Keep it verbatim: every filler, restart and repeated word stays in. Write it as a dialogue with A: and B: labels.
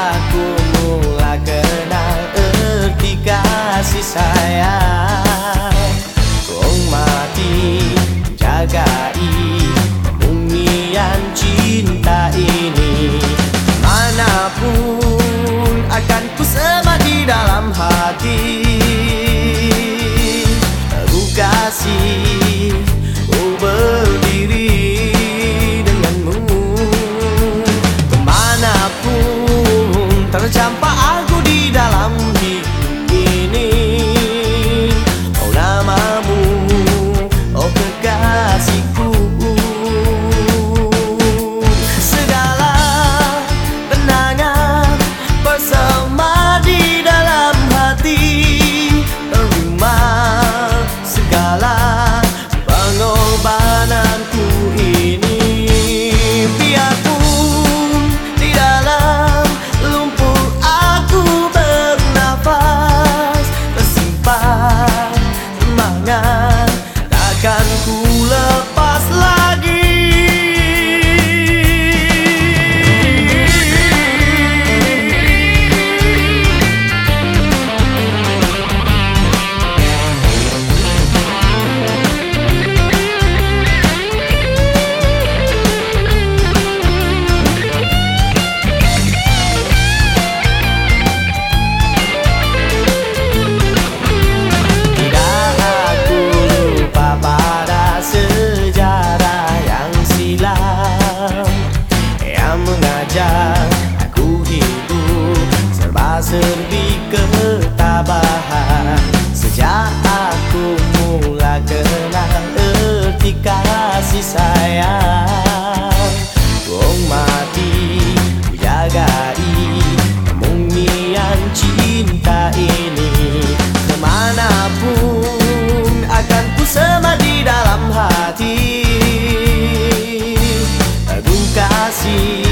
A: aku mulai kenal erti kasih sayang. Kong mati jagai kemungian cinta ini. Manapun akan ku semak di dalam hati. Ku kasih ku berdiri denganmu. Kemanapun tercampak aku di dalam hidup ini. Oh namamu, oh kekasihku. Segala kenangan bersama di dalam hati. Terima segala pengorbananku ini. Biarpun di dalam lumpur aku bernafas, tersimpan semangat takkan ku lepas lagi. Aku hidup serba serbi ketabahan. Sejak aku mula kenal erti kasih sayang. Kong mati ku jagai kemungian cinta ini. Kemanapun akan ku semak di dalam hati. Aku kasih